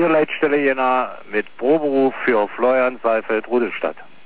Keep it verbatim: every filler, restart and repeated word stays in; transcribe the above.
Leitstelle Jena mit Proberuf für Florian Seifeld Rudolstadt.